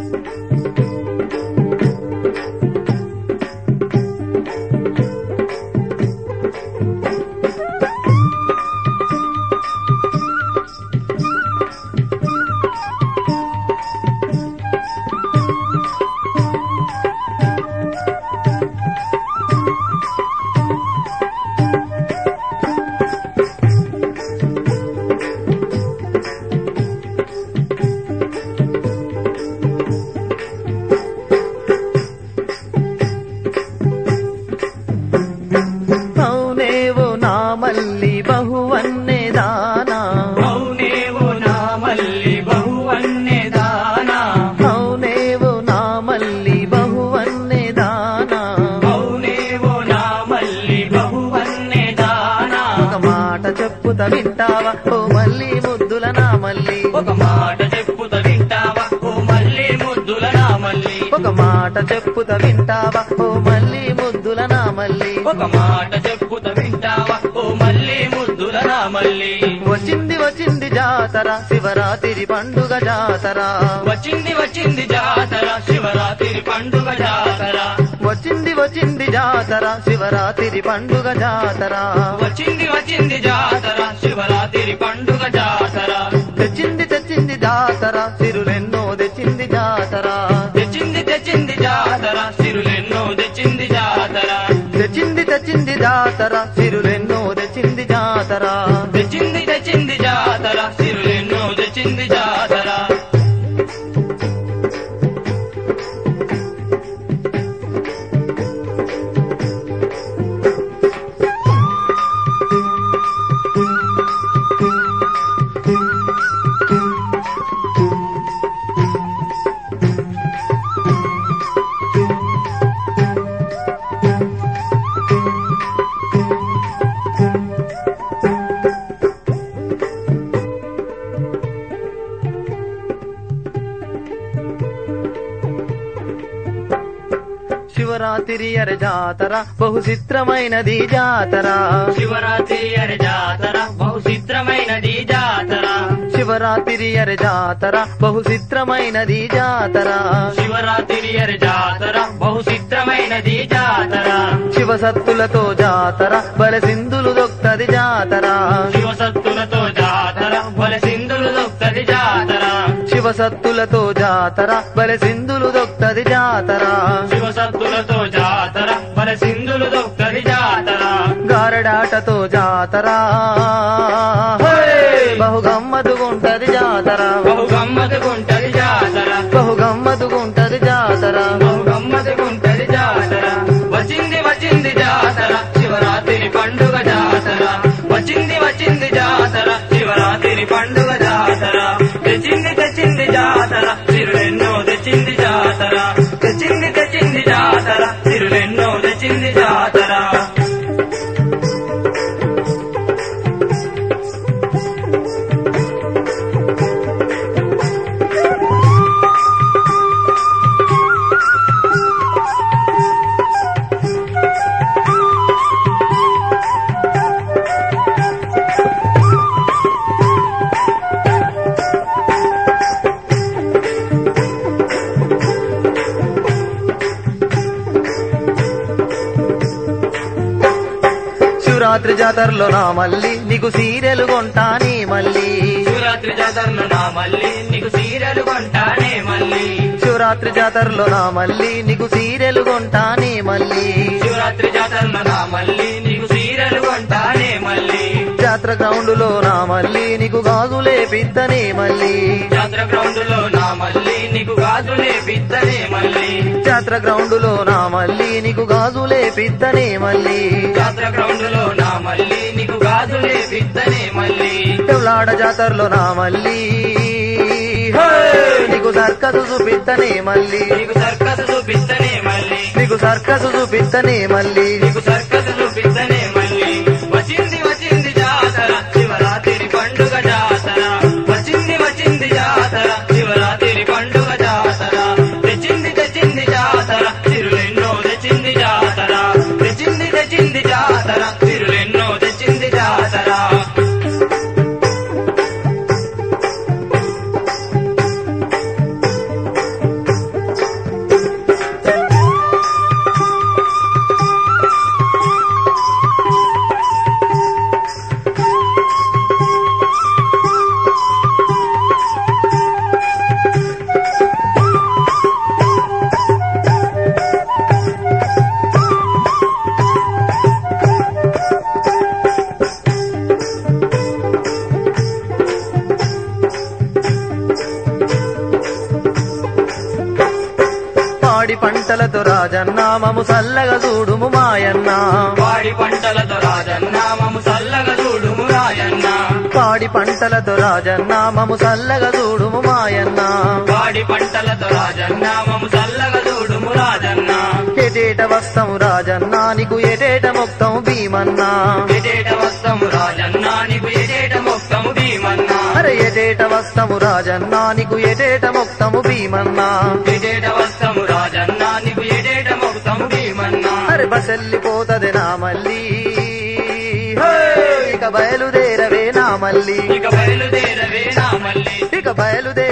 వింటావా ఓ మల్లి ముద్దుల నా మల్లి ఒక మాట చెప్పుత వింటావా ఓ మల్లి ముద్దుల నా మల్లి ఒక మాట చెప్పుత వింటావా ఓ మల్లి ముద్దుల నా మల్లి ఒక మాట చెప్పుత వింటావా ఓ మల్లి ముద్దుల నా మల్లి వచ్చింది వచ్చింది జాతర శివరాత్రి పండుగ జాతర వచ్చింది వచ్చింది జాతర శివరాత్రి పండుగ జాతర వచ్చింది వచ్చింది జాతర శివరాత్రి పండుగ జాతర వచ్చింది వచ్చింది జాతర శివరాత్రి పండుగ జాతర తెచ్చింది తెచ్చింది జాతర సిరులెన్నో తెచ్చింది జాతర తెచ్చింది తెచ్చింది జాతర సిరులెన్నో తెచ్చింది జాతర తెచ్చింది తెచ్చింది జాతర సిరులెన్నో తెచ్చింది జాతర తెచ్చింది తెచ్చింది జాతర సిరులెన్నో తెచ్చింది జాతర శివరాత్రి అరే జాతర బహు చిత్రమైనది జాతర శివరాత్రి అరే జాతర బహు చిత్రమైనది జాతర శివరాత్రి అరే జాతర బహు చిత్రమైనది జాతర శివరాత్రి అరే జాతర బహు చిత్రమైనది జాతర శివసత్తులతో జాతర బల సింధులు దొక్తది జాతర శివసత్తులతో జాతర బల సింధులు దొక్తది జాతర శివసత్తులతో జాతర బల సింధులు దొక్తది జాతర శివసత్తులతో జాతర బల సింధులు దొక్తది జాతర గారడాటతో జాతర బహు గమ్మతుగుంటది జాతర బహు గమ్మతుగుంటది జాతర బహు గమ్మతుగుంటది జాతర బహు గమ్మతుగుంటది జాతర వచ్చింది వచ్చింది జాతర శివరాత్రి పండుగ జాతర వచ్చింది వచ్చింది జాతర శివరాత్రి పండుగ జాతర తెచ్చింది తెచ్చింది జాతర సిరులెన్నో తెచ్చింది జాతర తెచ్చింది తెచ్చింది జాతర సిరులెన్నో తెచ్చింది జాతర శివరాత్రి జాతరలో నా మల్లి నీకు సీరెలు కొంటాని మల్లి శివరాత్రి జాతరలో నా మల్లి నీకు సీరెలు కొంటానే మల్లి శివరాత్రి జాతరలో నా మల్లి నీకు సీరెలు కొంటాని మల్లి శివరాత్రి జాతరలో నా మల్లి నీకు సీరెలు కొంటానే మల్లి జాతర గ్రౌండులో నా మల్లి నీకు గాజులే పిత్తనే మల్లి జాతర గ్రౌండ్లో నా మల్లి నీకు గాజులే పిత్తనే మల్లి జాతర గ్రౌండులో నా మల్లి నీకు గాజులే పిత్తనే మల్లి జాతర గ్రౌండ్లో నా మల్లి నీకు గాజులే పిత్తనే మల్లి ఎవలాడ జాతరలో నా మల్లి నీకు సర్కసు చూపిత్తనే మల్లి నీకు సర్కస్ చూపిస్తనే మల్లి నీకు సర్కసు చూపిత్తనే మల్లి నీకు సర్కస్ చూపిస్తనే మల్లి వచ్చింది వచ్చింది జాతర శివరాత్రి పండుగ జాతర వచ్చింది వచ్చింది జాతర శివరాత్రి పండుగ జాతర తెచ్చింది తెచ్చింది జాతర సిరులెన్నో తెచ్చింది జాతర తెచ్చింది తెచ్చింది జాతర సిరులెన్నో తెచ్చింది జాతర పాడి పంటలతో రాజన్న మము సల్లగా చూడుము మాయన్న వాడి పంటలతో రాజన్న మము సల్లగా చూడుము రాజన్న పాడి పంటలతో రాజన్న మము సల్లగా చూడుము మాయన్న వాడి పంటలతో రాజన్న మము సల్లగా చూడుము రాజన్న ఎటేట వస్తము రాజన్న నీకు ఎటేట మొక్తము భీమన్నా ఎటేట వస్తము రాజన్న నీకు ఎటేట మొత్తము భీమన్నా అరే ఎటేట వస్తము రాజన్న నీకు ఎటేట మొక్తము భీమన్నా ఎటేట వస్తము రాజన్న నీకు ఎటేట మొత్తము భీమన్నా అరే బసెల్లిపోతది నా మళ్ళీ ఇక బయలుదేరవే నా మళ్ళీ ఇక బయలుదేరవే నా మళ్ళీ ఇక బయలుదేర